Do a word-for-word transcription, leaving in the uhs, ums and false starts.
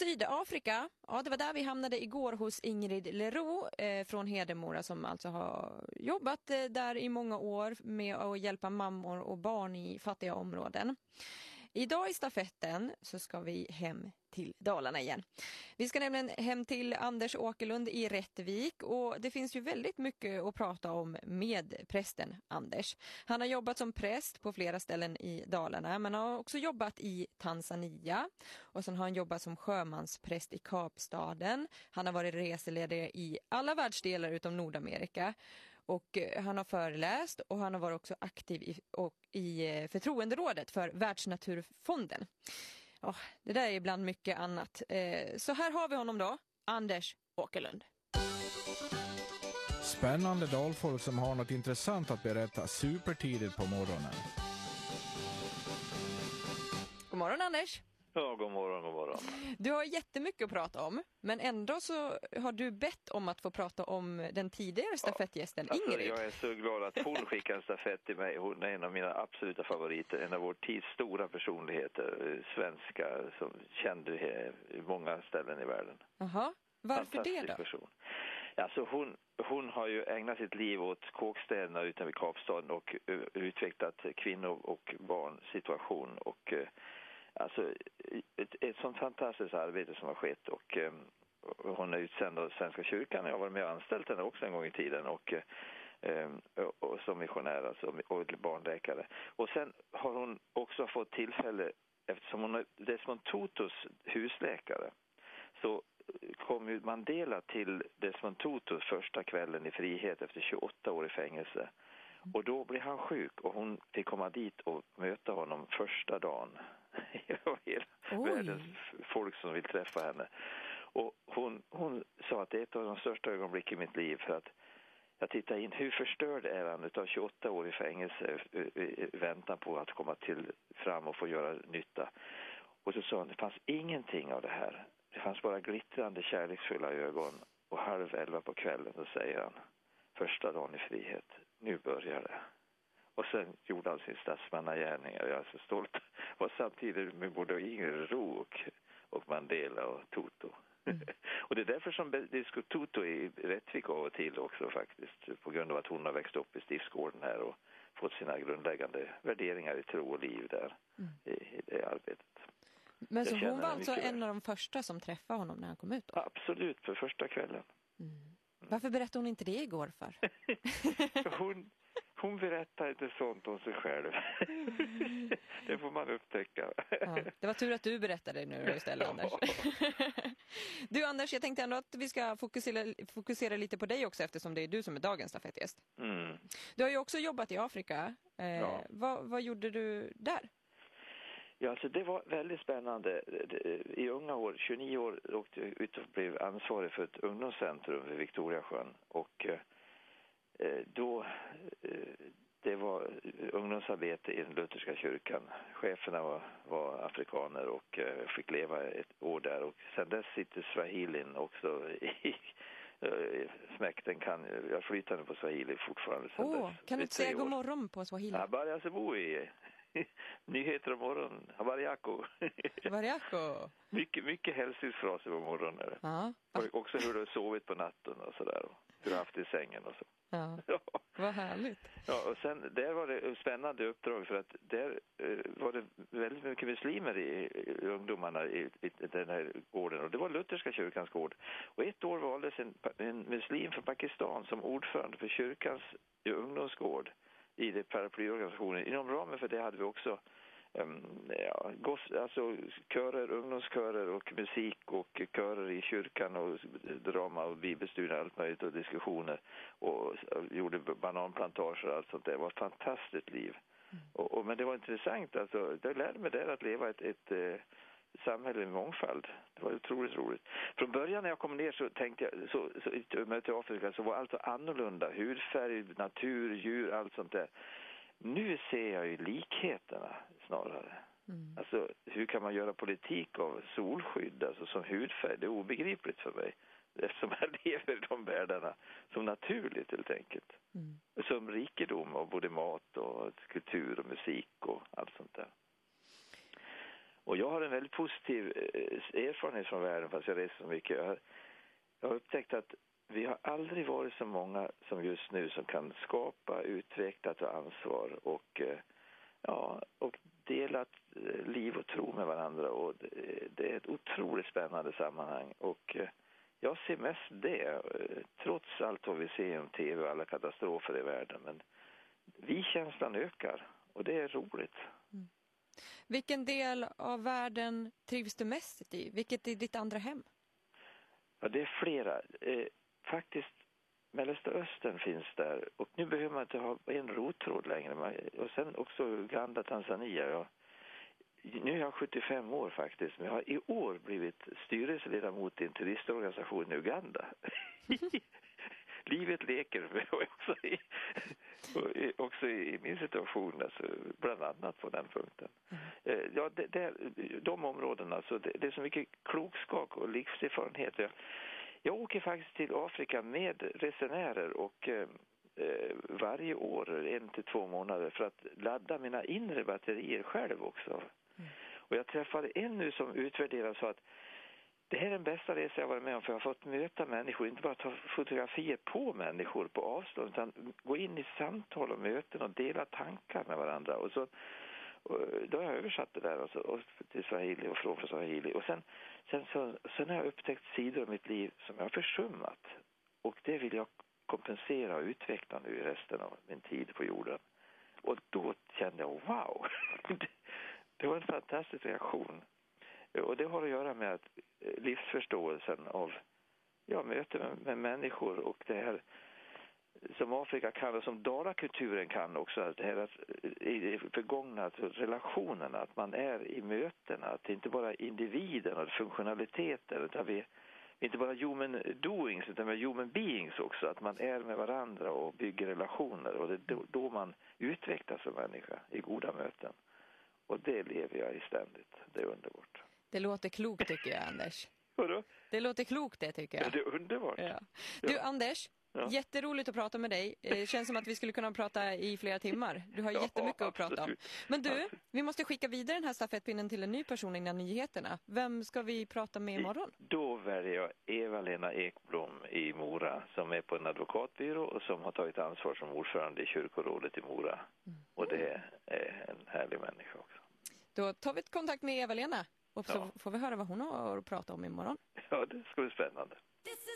Sydafrika, ja det var där vi hamnade igår hos Ingrid Leroux eh, från Hedemora som alltså har jobbat eh, där i många år med att hjälpa mammor och barn i fattiga områden. Idag i stafetten så ska vi hem till Dalarna igen. Vi ska nämligen hem till Anders Åkerlund i Rättvik och det finns ju väldigt mycket att prata om med prästen Anders. Han har jobbat som präst på flera ställen i Dalarna men har också jobbat i Tanzania och sen har han jobbat som sjömanspräst i Kapstaden. Han har varit reseleder i alla världsdelar utom Nordamerika och han har föreläst och han har varit också aktiv i, och i förtroenderådet för Världsnaturfonden. Oh, det där är ibland mycket annat. Eh, så här har vi honom då, Anders Åkerlund. Spännande dalfolk som har något intressant att berätta supertidigt på morgonen. God morgon Anders. Ja, god morgon, god morgon. Du har jättemycket att prata om, men ändå så har du bett om att få prata om den tidigare stafettgästen ja, alltså, Ingrid. Jag är så glad att hon skickar en stafett till mig. Hon är en av mina absoluta favoriter, en av vår tids stora personligheter, svenska som kände i många ställen i världen. Jaha, varför det då? Person. Alltså hon, hon har ju ägnat sitt liv åt kåkstäderna utanför Kapstaden och uh, utvecklat kvinnor och barns situation och uh, alltså ett, ett sånt fantastiskt arbete som har skett och, um, och hon är utsänd av Svenska kyrkan. Jag har varit med och anställt henne också en gång i tiden och, um, och, och som missionär alltså, och barnläkare. Och sen har hon också fått tillfälle, eftersom hon är Desmond Tutus husläkare, så kom ju Mandela till Desmond Tutus första kvällen i frihet efter tjugoåtta år i fängelse. Och då blev han sjuk och hon fick komma dit och möta honom första dagen. Hela världens folk som vill träffa henne. Och hon, hon sa att det är ett av de största ögonblick i mitt liv för att jag tittar in hur förstörd är han utav tjugoåtta år i fängelse i väntan på att komma till fram och få göra nytta. Och så sa hon, det fanns ingenting av det här. Det fanns bara glittrande kärleksfulla ögon och halv elva på kvällen så säger han första dagen i frihet, nu börjar det. Och sen gjorde han sin statsmannagärning och jag är så stolt. Och samtidigt med både Ingrid Leroux och, och Mandela och Tutu. Mm. Och det är därför som Disco Tutu är i Rättvik av och till också faktiskt. På grund av att hon har växt upp i stiftsgården här och fått sina grundläggande värderingar i tro och liv där mm. i, i det arbetet. Men så hon var alltså en av de första som träffade honom när han kom ut då? Absolut, för första kvällen. Mm. Varför berättade hon inte det igår för? hon, hon berättar inte sånt om sig själv. Det får man upptäcka. Ja, det var tur att du berättade nu istället, Anders. Du, Anders, jag tänkte ändå att vi ska fokusera, fokusera lite på dig också eftersom det är du som är dagens stafettgäst. Mm. Du har ju också jobbat i Afrika. Eh, ja. vad, vad gjorde du där? Ja, alltså det var väldigt spännande. I unga år, tjugonio år, åkte jag ut och blev ansvarig för ett ungdomscentrum vid Victoriasjön. Och eh, då, eh, det var ungdomsarbete i den lutherska kyrkan. Cheferna var, var afrikaner och eh, fick leva ett år där. Och sen dess sitter swahilin också i eh, smäkten. Kan, jag flyttar nu på swahili fortfarande. Åh, oh, kan du inte säga god morgon på swahili? Habari asubuhi. Nyheter om morgonen. Habari yako. Habari yako. Mycket, mycket hälsningsfraser på morgonen. Ja. Och också hur du har sovit på natten och sådär. Och hur du har haft i sängen och så. Ja, ja. Vad härligt. Ja, och sen där var det ett spännande uppdrag för att där eh, var det väldigt mycket muslimer i, i ungdomarna i, i den här gården. Och det var lutherska kyrkans gård. Och ett år valdes en, en muslim från Pakistan som ordförande för kyrkans ungdomsgård i det paraplyorganisationen. Inom ramen för det hade vi också um, ja, goss, alltså körer, ungdomskörer och musik och körer i kyrkan och drama och bibelstudier, allt möjligt och diskussioner och, och gjorde bananplantager och allt sånt. Det var ett fantastiskt liv. Mm. Och, och, men det var intressant. Alltså, jag lärde mig där att leva ett, ett, ett samhälle med mångfald. Det var otroligt roligt. Från början när jag kom ner så tänkte jag, så, så i möte i Afrika så var allt annorlunda. Hudfärg, natur, djur, allt sånt där. Nu ser jag ju likheterna snarare. Mm. Alltså hur kan man göra politik av solskydd, alltså som hudfärg? Det är obegripligt för mig. Eftersom jag lever i de världarna som naturligt helt enkelt. Mm. Som rikedom av både mat och kultur och musik och allt sånt där. Och jag har en väldigt positiv erfarenhet från världen, fast jag reser så mycket. Jag har, jag har upptäckt att vi har aldrig varit så många som just nu som kan skapa, utveckla, ta ansvar och, ja, och dela liv och tro med varandra. Och det är ett otroligt spännande sammanhang. Och jag ser mest det, trots allt vad vi ser om tv och alla katastrofer i världen. Men vi-känslan ökar och det är roligt. Mm. Vilken del av världen trivs du mest i? Vilket är ditt andra hem? Ja, det är flera. Eh, faktiskt, Mellersta Östern finns där. Och nu behöver man inte ha en rottråd längre. Och sen också Uganda, Tanzania. Ja. Nu är jag sjuttiofem år faktiskt. Men jag har i år blivit styrelseledamot i en turistorganisation i Uganda. Livet leker också i, också i min situation, alltså, bland annat på den punkten. Mm. Ja, det, det, de områdena, alltså, det, det är så mycket klokskap och livserfarenhet. Jag, jag åker faktiskt till Afrika med resenärer och eh, varje år, en till två månader, för att ladda mina inre batterier själv också. Mm. Och jag träffade en nu som utvärderade så att det här är den bästa resa jag varit med om, för jag har fått möta människor, inte bara ta fotografier på människor på avstånd, utan gå in i samtal och möten och dela tankar med varandra. Och så, och då har jag översatt det där alltså, och till swahili och från swahili. Och sen, sen, så, sen har jag upptäckt sidor av mitt liv som jag har försummat. Och det vill jag kompensera och utveckla nu i resten av min tid på jorden. Och då kände jag, wow! Det var en fantastisk reaktion. Och det har att göra med att livsförståelsen av ja, möten med, med människor och det här som Afrika kan och som Dala-kulturen kan också, att det här att, i det förgångna, att relationerna, att man är i mötena, att det inte bara är individen och funktionaliteter, utan vi, vi inte bara human doings utan vi är human beings också, att man är med varandra och bygger relationer, och det är då, då man utvecklas som människa i goda möten. Och det lever jag i ständigt, det är underbart. Det låter klokt tycker jag, Anders. Vadå? Det låter klokt det tycker jag. Ja, det är underbart. Ja. Du, Anders, ja. Jätteroligt att prata med dig. Det känns som att vi skulle kunna prata i flera timmar. Du har ja, jättemycket att absolut. prata om. Men du, vi måste skicka vidare den här stafettpinnen till en ny person innan nyheterna. Vem ska vi prata med imorgon? Då väljer jag Eva-Lena Ekblom i Mora, som är på en advokatbyrå och som har tagit ansvar som ordförande i kyrkorådet i Mora. Mm. Och det är en härlig människa också. Då tar vi ett kontakt med Eva-Lena och så ja. får vi höra vad hon har att prata om imorgon. Ja, det ska bli spännande.